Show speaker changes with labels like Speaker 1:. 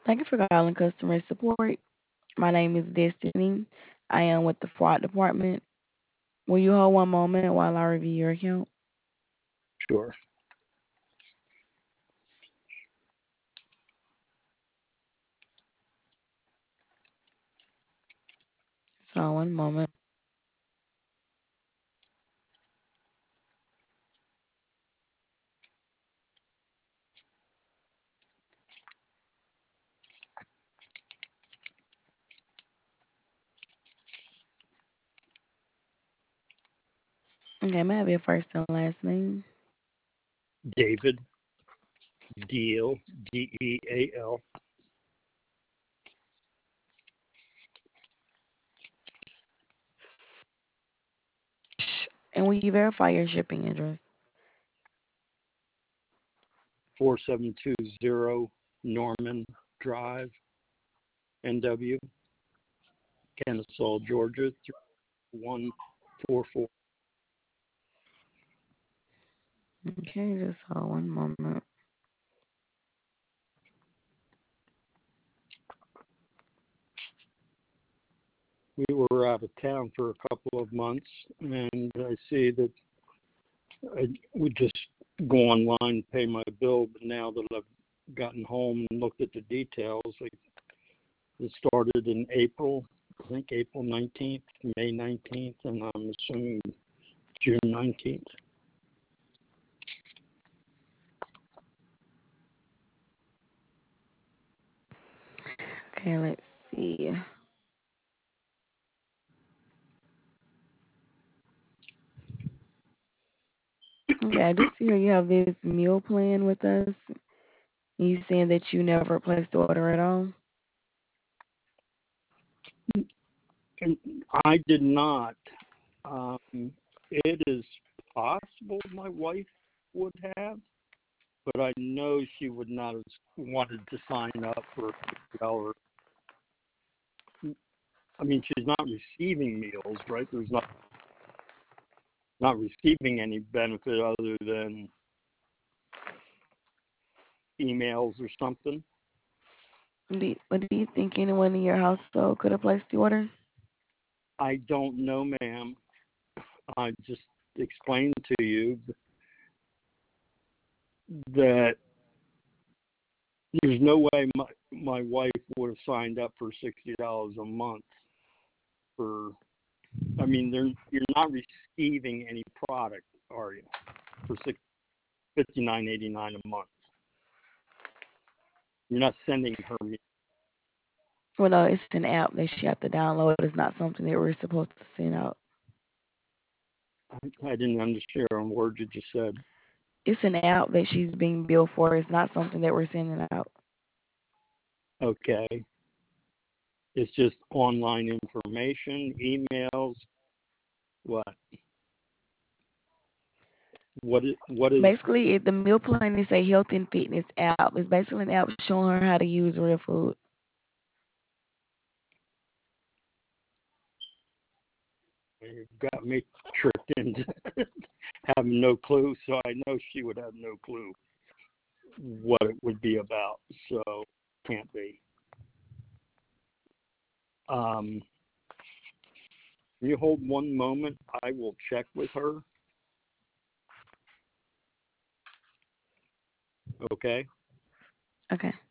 Speaker 1: Thank you for calling customer support. My name is Destiny. I am with the fraud department. Will you hold one moment while I review your account?
Speaker 2: Sure.
Speaker 1: So one moment. Okay, may I have your first and last name?
Speaker 2: David Deal, Deal.
Speaker 1: And will you verify your shipping address?
Speaker 2: 4720 Norman Drive, NW, Kennesaw, Georgia 3144.
Speaker 1: Okay, just hold one moment.
Speaker 2: We were out of town for a couple of months, and I see that I would just go online and pay my bill. But now that I've gotten home and looked at the details, it started in April, I think April 19th, May 19th, and I'm assuming June 19th.
Speaker 1: Okay, let's see. Okay, I do see here you have this meal plan with us. You saying that you never placed the order at all?
Speaker 2: And I did not. It is possible my wife would have, but I know she would not have wanted to sign up for $50. I mean, she's not receiving meals, right? There's not receiving any benefit other than emails or something.
Speaker 1: But do you think anyone in your household could have placed the order?
Speaker 2: I don't know, ma'am. I just explained to you that there's no way my wife would have signed up for $60 a month for. I mean, you're not receiving any product, are you? For $59.89 a month, you're not sending her.
Speaker 1: Well, no, it's an app that she have to download. It's not something that we're supposed to send out.
Speaker 2: I didn't understand a word you just said.
Speaker 1: It's an app that she's being billed for. It's not something that we're sending out.
Speaker 2: Okay, it's just online information, emails. What? What is?
Speaker 1: Basically, the meal plan is a health and fitness app. It's basically an app showing her how to use real food.
Speaker 2: You got me tricked into having no clue, so I know she would have no clue what it would be about. So can't be. Um, you hold one moment. I will check with her. Okay.
Speaker 1: Okay.